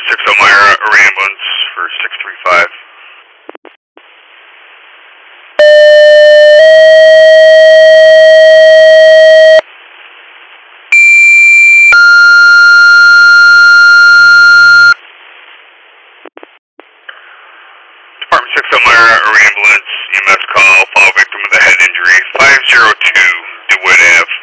60 Myra, or ambulance for 635. Department 60 Myra, or ambulance, EMS call, fall victim with a head injury, 502 DeWitt Ave.